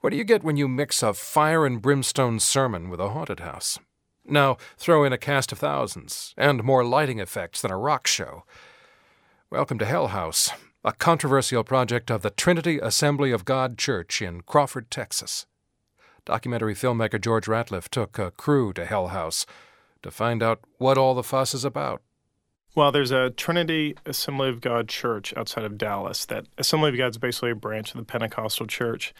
What do you get when you mix a fire and brimstone sermon with a haunted house? Now throw in a cast of thousands and more lighting effects than a rock show. Welcome to Hell House, a controversial project of the Trinity Assembly of God Church in Crawford, Texas. Documentary filmmaker George Ratliff took a crew to Hell House to find out what all the fuss is about. Well, there's a Trinity Assembly of God Church outside of Dallas. That Assembly of God is basically a branch of the Pentecostal Church.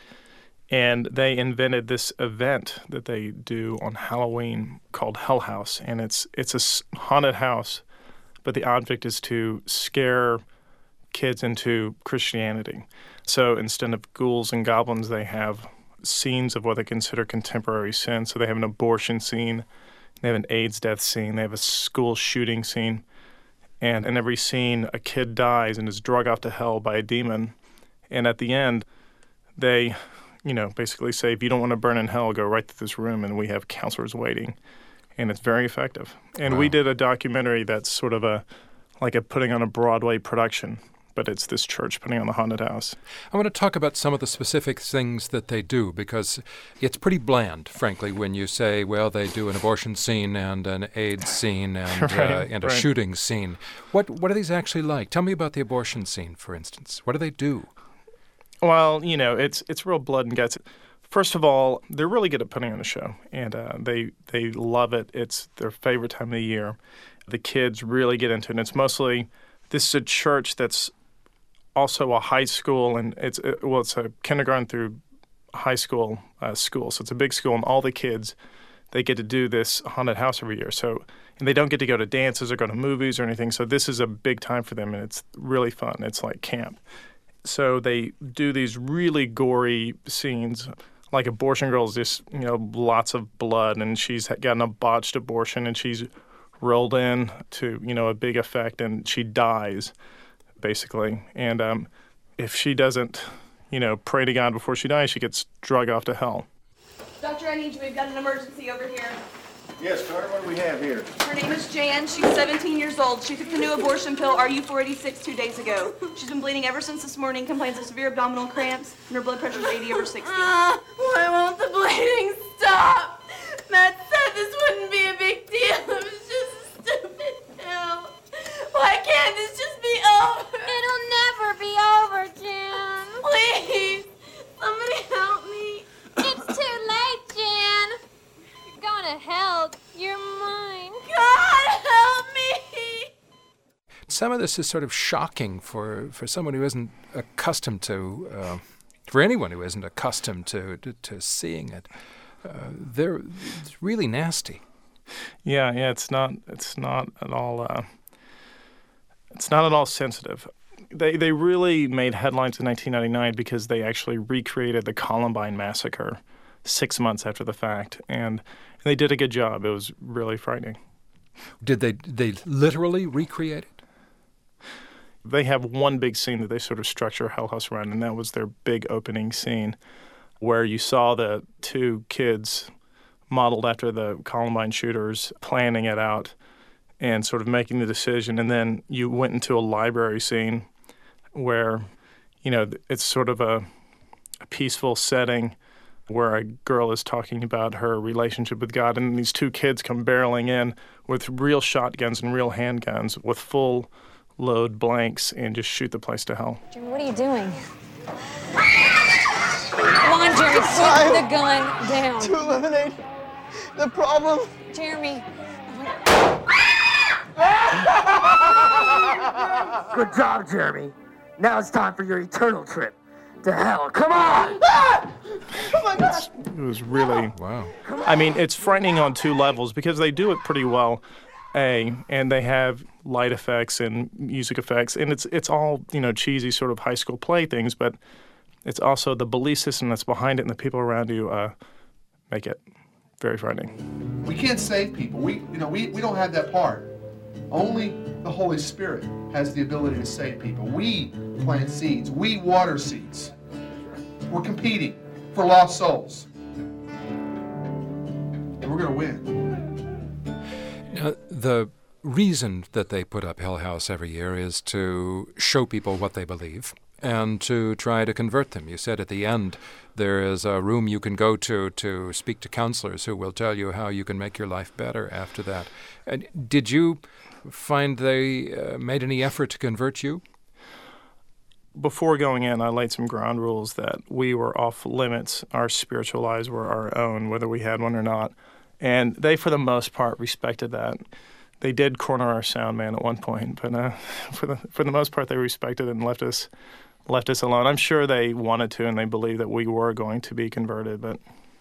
And they invented this event that they do on Halloween called Hell House. And it's a haunted house, but the object is to scare kids into Christianity. So instead of ghouls and goblins, they have scenes of what they consider contemporary sin. So they have an abortion scene, they have an AIDS death scene, they have a school shooting scene. And in every scene, a kid dies and is dragged off to hell by a demon. And at the end, they basically say, if you don't want to burn in hell, go right to this room, and we have counselors waiting. And it's very effective. And We did a documentary that's sort of like putting on a Broadway production, but it's this church putting on the haunted house. I want to talk about some of the specific things that they do, because it's pretty bland, frankly, when you say, well, they do an abortion scene and an AIDS scene and a shooting scene. What are these actually like? Tell me about the abortion scene, for instance. What do they do? Well, it's real blood and guts. First of all, they're really good at putting on a show, and they love it. It's their favorite time of the year. The kids really get into it. And it's mostly, this is a church that's also a high school, and it's a kindergarten through high school school. So it's a big school, and all the kids, they get to do this haunted house every year. So, and they don't get to go to dances or go to movies or anything. So this is a big time for them, and it's really fun. It's like camp. So they do these really gory scenes, like Abortion Girl's just, lots of blood, and she's gotten a botched abortion, and she's rolled in to, a big effect, and she dies, basically. And if she doesn't, pray to God before she dies, she gets dragged off to hell. Doctor, I need you. We've got an emergency over here. Yes, Carter, what do we have here? Her name is Jan. She's 17 years old. She took the new abortion pill, RU-486, 2 days ago. She's been bleeding ever since this morning, complains of severe abdominal cramps, and her blood pressure is 80/60. Why won't the bleeding stop? Matt said this wouldn't be a big deal. It was just a stupid pill. Why can't this just be over? It'll never be over, Jan. Please, somebody help me. It's too late, Jan. You're going to hell. You're mine. God help me. Some of this is sort of shocking for someone who isn't accustomed to, for anyone who isn't accustomed to seeing it. It's really nasty. Yeah, it's not at all. It's not at all sensitive. They really made headlines in 1999 because they actually recreated the Columbine massacre 6 months after the fact, and they did a good job. It was really frightening. Did they literally recreate it? They have one big scene that they sort of structure Hell House around, and that was their big opening scene where you saw the two kids modeled after the Columbine shooters planning it out and sort of making the decision. And then you went into a library scene where, it's sort of a peaceful setting where a girl is talking about her relationship with God, and these two kids come barreling in with real shotguns and real handguns with full load blanks and just shoot the place to hell. Jeremy, what are you doing? Come on, Jeremy, put the gun down. To eliminate the problem. Jeremy. Good job, Jeremy. Now it's time for your eternal trip to hell. Come on! Oh my gosh! It was really, Wow. I mean, it's frightening on two levels because they do it pretty well, and they have light effects and music effects, and it's all, cheesy sort of high school play things, but it's also the belief system that's behind it and the people around you make it very frightening. We can't save people. We don't have that part. Only the Holy Spirit has the ability to save people. We plant seeds. We water seeds. We're competing for lost souls. And we're going to win. Now, the reason that they put up Hell House every year is to show people what they believe and to try to convert them. You said at the end there is a room you can go to speak to counselors who will tell you how you can make your life better after that. And did you find they made any effort to convert you? Before going in, I laid some ground rules that we were off limits. Our spiritual lives were our own, whether we had one or not. And they, for the most part, respected that. They did corner our sound man at one point, but for the most part, they respected it and left us alone. I'm sure they wanted to, and they believed that we were going to be converted, but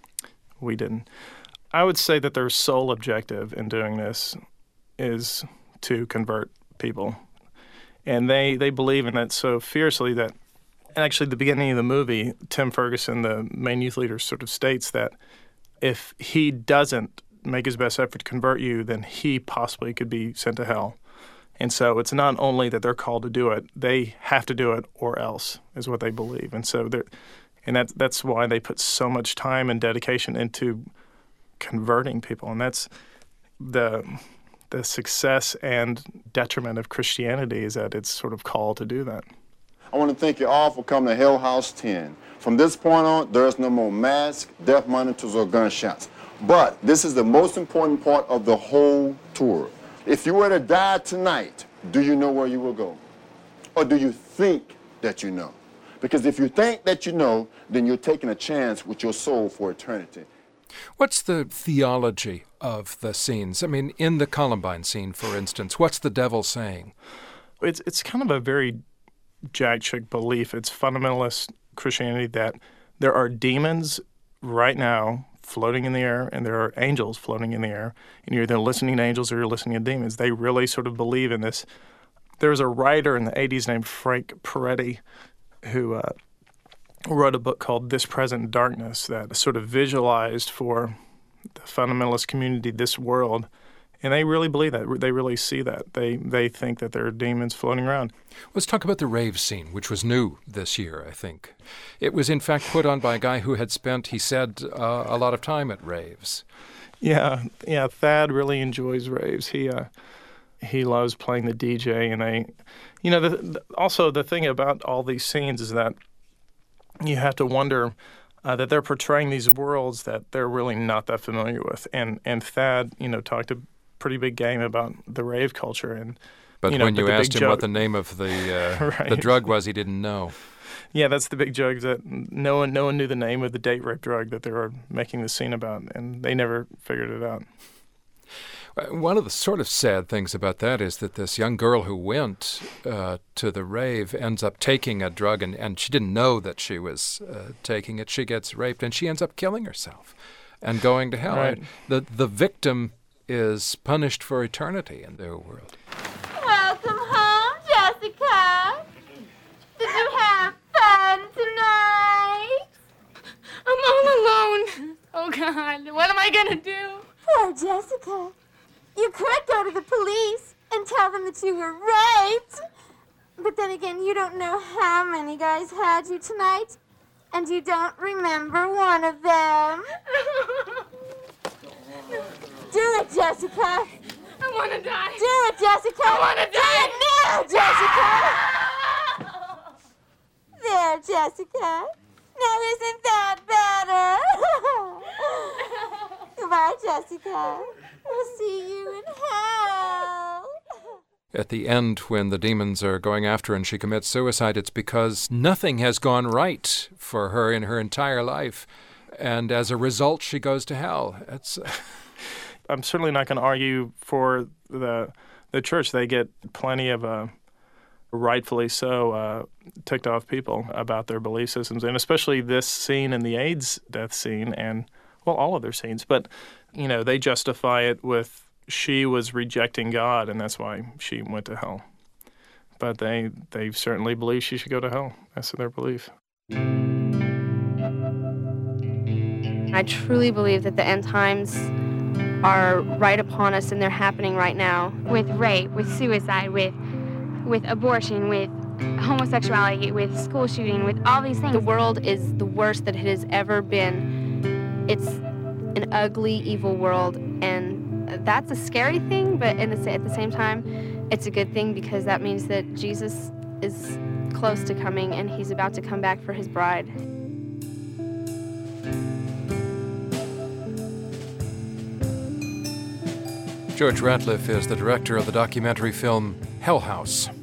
we didn't. I would say that their sole objective in doing this is to convert people. And they believe in it so fiercely that, actually, at the beginning of the movie, Tim Ferguson, the main youth leader, sort of states that if he doesn't make his best effort to convert you, then he possibly could be sent to hell. And so it's not only that they're called to do it, they have to do it or else, is what they believe. And so that's why they put so much time and dedication into converting people. And that's the success and detriment of Christianity, is that it's sort of called to do that. I want to thank you all for coming to Hell House 10. From this point on, there's no more masks, death monitors, or gunshots. But this is the most important part of the whole tour. If you were to die tonight, do you know where you will go? Or do you think that you know? Because if you think that you know, then you're taking a chance with your soul for eternity. What's the theology of the scenes? I mean, in the Columbine scene, for instance, what's the devil saying? It's kind of a very Jack Chick belief. It's fundamentalist Christianity that there are demons right now floating in the air, and there are angels floating in the air, and you're either listening to angels or you're listening to demons. They really sort of believe in this. There was a writer in the 80s named Frank Peretti who wrote a book called This Present Darkness that sort of visualized for the fundamentalist community this world, and they really believe that. They really see that. They think that there are demons floating around. Let's talk about the rave scene, which was new this year, I think. It was, in fact, put on by a guy who had spent, he said, a lot of time at raves. Yeah, Thad really enjoys raves. He loves playing the DJ, and also the thing about all these scenes is that you have to wonder that they're portraying these worlds that they're really not that familiar with. And Thad, talked a pretty big game about the rave culture. But when you asked him what the name of the right. the drug was, he didn't know. Yeah, that's the big joke, that no one knew the name of the date rape drug that they were making the scene about, and they never figured it out. One of the sort of sad things about that is that this young girl who went to the rave ends up taking a drug, and she didn't know that she was taking it. She gets raped, and she ends up killing herself and going to hell. Right. The victim is punished for eternity in their world. Welcome home, Jessica. Did you have fun tonight? I'm all alone. Oh, God. What am I going to do? Poor Jessica. You could go to the police and tell them that you were raped. But then again, you don't know how many guys had you tonight, and you don't remember one of them. Do it, Jessica. I want to die. Do it, Jessica. I want to die. Do it now, Jessica. There, Jessica. Now isn't that better? Goodbye, Jessica. We'll see you in hell. At the end, when the demons are going after her and she commits suicide, it's because nothing has gone right for her in her entire life. And as a result, she goes to hell. I'm certainly not going to argue for the church. They get plenty of rightfully so ticked off people about their belief systems, and especially this scene and the AIDS death scene, and all of their scenes. But they justify it with she was rejecting God, and that's why she went to hell. But they certainly believe she should go to hell. That's their belief. I truly believe that the end times are right upon us, and they're happening right now. With rape, with suicide, with abortion, with homosexuality, with school shooting, with all these things. The world is the worst that it has ever been. It's an ugly, evil world, and that's a scary thing, but at the same time, it's a good thing, because that means that Jesus is close to coming, and he's about to come back for his bride. George Ratliff is the director of the documentary film Hell House.